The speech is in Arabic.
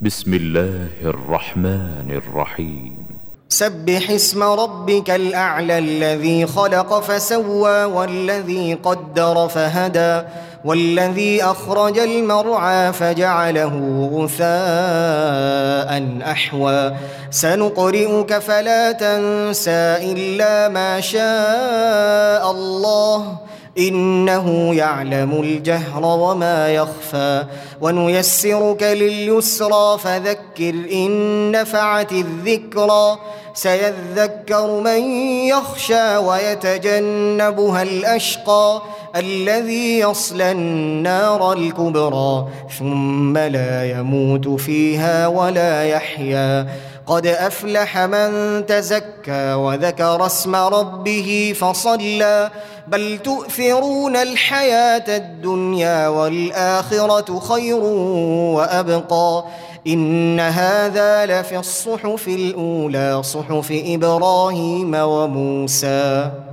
بسم الله الرحمن الرحيم. سبح اسم ربك الأعلى الذي خلق فسوى والذي قدر فهدى والذي أخرج المرعى فجعله غثاء أحوى سنقرئك فلا تنسى إلا ما شاء الله إنه يعلم الجهر وما يخفى ونيسرك لليسرى فذكر إن نفعت الذكرى سيذكر من يخشى ويتجنبها الأشقى الذي يصلى النار الكبرى ثم لا يموت فيها ولا يحيا قد أفلح من تزكى وذكر اسم ربه فصلى بل تؤثرون الحياة الدنيا والآخرة خير وأبقى إن هذا لفي الصحف الأولى صحف إبراهيم وموسى.